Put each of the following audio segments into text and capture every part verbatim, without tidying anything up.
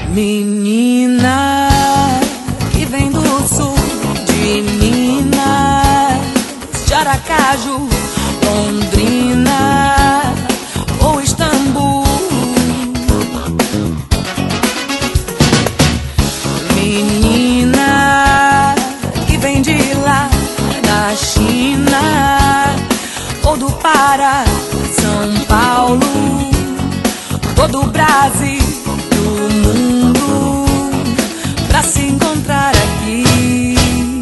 Menina que vem do sul de Minas, de Aracaju, Londrina ou Istambul. Menina que vem de lá, da China ou do Pará, São Paulo, todo o Brasil, do mundo, pra se encontrar aqui.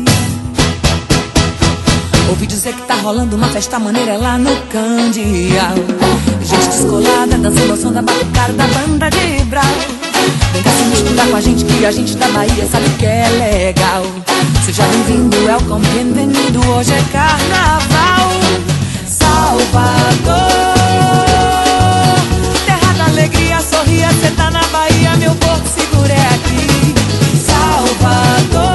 Ouvi dizer que tá rolando uma festa maneira lá no Candial. Gente descolada, dançando ao som da batucada da banda de Brau. Vem cá se misturar com a gente, que a gente da Bahia sabe que é legal. Seja bem-vindo, welcome, bem-vindo, hoje é carnaval. Salvador, terra da alegria, sorria, cê tá na Bahia, meu porto seguro é aqui. Salvador,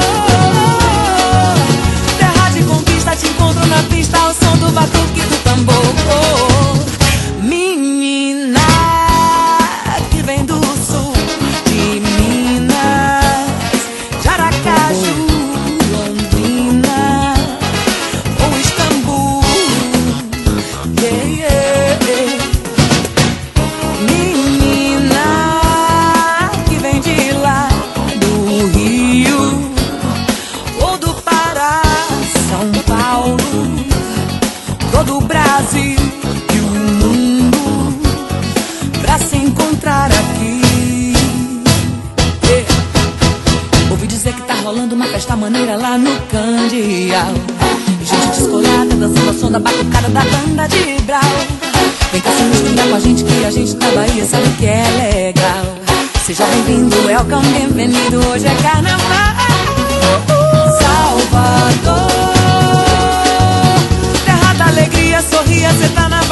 terra de conquista, te encontro na pista ao som do batuque do tambor. Menina que vem do sul de Minas, de Aracaju, Londrina ou Istambul. Yeah, yeah, yeah. Menina que vem de lá, do Rio ou do Pará, São Paulo, todo o Brasil e o mundo, pra se encontrar aqui. Yeah. Ouvi dizer que tá rolando uma festa maneira lá no Candial. Gente descolada, dançando ao som da batucada da banda de Brau. Vem cá se misturar com a gente, que a gente da Bahia sabe que é legal. Seja bem-vindo, welcome, bem-vindo, hoje é carnaval. Salvador, terra da alegria, sorria, cê tá na